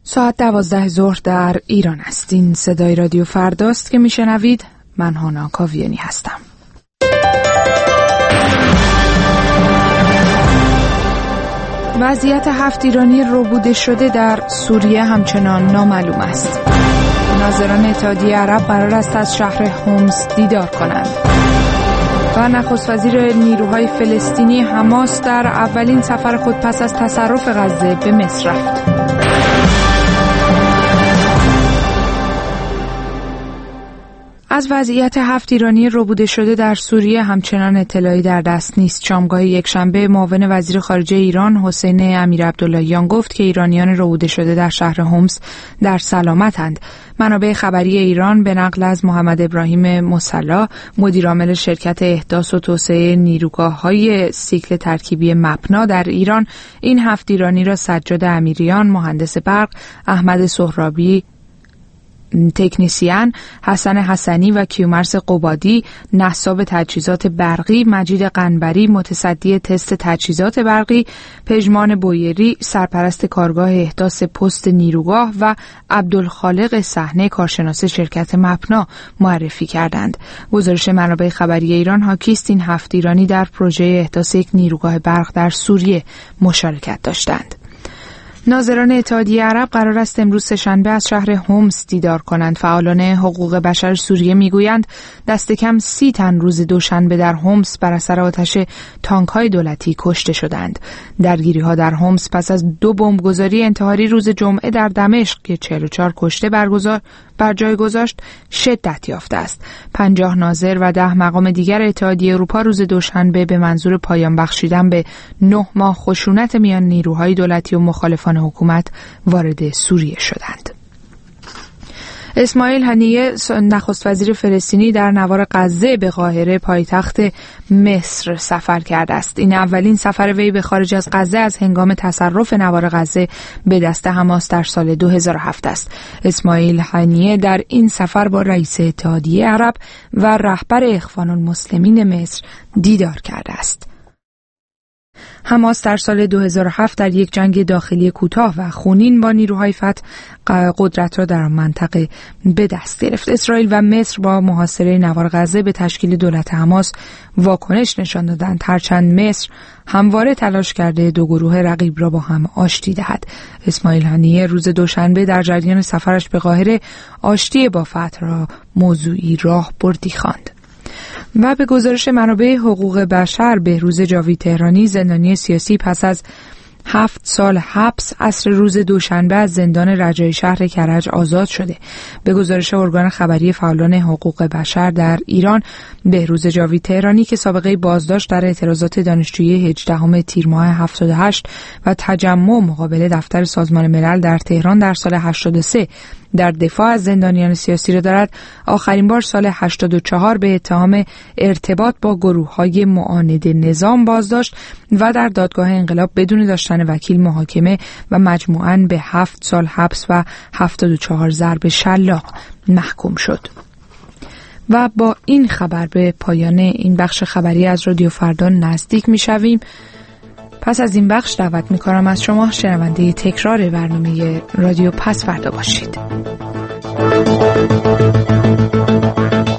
ساعت 12 ظهر در ایران است. این صدای رادیو فرداست که میشنوید. من هانا کاویانی هستم. وضعیت 7 ایرانی ربوده شده در سوریه همچنان نامعلوم است. ناظران اتحادیه عرب قرار است از شهر حمص دیدار کنند. و نخست وزیر نیروهای فلسطینی حماس در اولین سفر خود پس از تصرف غزه به مصر رفت. از وضعیت 7 ایرانی ربوده شده در سوریه همچنان اطلاعی در دست نیست. شامگاه یکشنبه معاون وزیر خارجه ایران حسین امیرعبداللهیان گفت که ایرانیان ربوده شده در شهر حمص در سلامتند. منابع خبری ایران به نقل از محمد ابراهیم مصلی، مدیرعامل شرکت احداث و توسعه نیروگاه‌های سیکل ترکیبی مپنا در ایران، این 7 ایرانی را سجاد امیریان، مهندس برق، احمد سهرابی تکنیسیان، حسن حسنی و کیومرث قبادی نصاب تجهیزات برقی، مجید قنبری متصدی تست تجهیزات برقی، پژمان بویری سرپرست کارگاه احداث پست نیروگاه و عبدالخالق صحنه کارشناس شرکت مپنا معرفی کردند. گزارش منابع خبری ایران حاکی است این 7 ایرانی در پروژه احداث یک نیروگاه برق در سوریه مشارکت داشتند. ناظران اتحادیه عرب قرار است امروز سه‌شنبه از شهر حمص دیدار کنند. فعالان حقوق بشر سوریه میگویند دست کم 30 تن روز دوشنبه در حمص بر اثر آتش تانک‌های دولتی کشته شدند. درگیری‌ها در حمص پس از 2 بمبگذاری انتحاری روز جمعه در دمشق که 44 کشته بر جای گذاشت شدت یافته است. 50 ناظر و 10 مقام دیگر اتحادیه اروپا روز دوشنبه به منظور پایان بخشیدن به 9 ماه خشونت میان نیروهای دولتی و مخالفان حکومت وارد سوریه شدند. اسماعیل هنیه نخست وزیر فلسطینی در نوار غزه به قاهره پایتخت مصر سفر کرده است. این اولین سفر وی به خارج از غزه از هنگام تصرف نوار غزه به دست حماس در سال 2007 است. اسماعیل هنیه در این سفر با رئیس اتحادیه عرب و رهبر اخوان المسلمین مصر دیدار کرده است. حماس در سال 2007 در یک جنگ داخلی کوتاه و خونین با نیروهای فتح قدرت را در منطقه به دست گرفت. اسرائیل و مصر با محاصره نوار غزه به تشکیل دولت حماس واکنش نشان دادند، هرچند مصر همواره تلاش کرده 2 گروه رقیب را با هم آشتی دهد. اسماعیل هنیه روز دوشنبه در جریان سفرش به قاهره آشتی با فتح را موضوعی راهبردی خواند. و به گزارش منابع حقوق بشر بهروز جاوید تهرانی زندانی سیاسی پس از 7 سال حبس عصر روز دوشنبه از زندان رجایی شهر کرج آزاد شده. به گزارش ارگان خبری فعالان حقوق بشر در ایران، بهروز جاوید تهرانی که سابقه بازداشت در اعتراضات دانشجویی 18 تیر ماه 78 و تجمع مقابل دفتر سازمان ملل در تهران در سال 83 در دفاع از زندانیان سیاسی را دارد، آخرین بار سال 84 به اتهام ارتباط با گروه‌های معاند نظام بازداشت و در دادگاه انقلاب بدون داشتن وکیل محاکمه و مجموعاً به 7 سال حبس و 74 ضرب شلاق محکوم شد. و با این خبر به پایان این بخش خبری از رادیو فردا نزدیک می‌شویم. پس از این بخش دعوت می‌کنم از شما شنونده تکرار برنامه رادیو پس فردا باشید.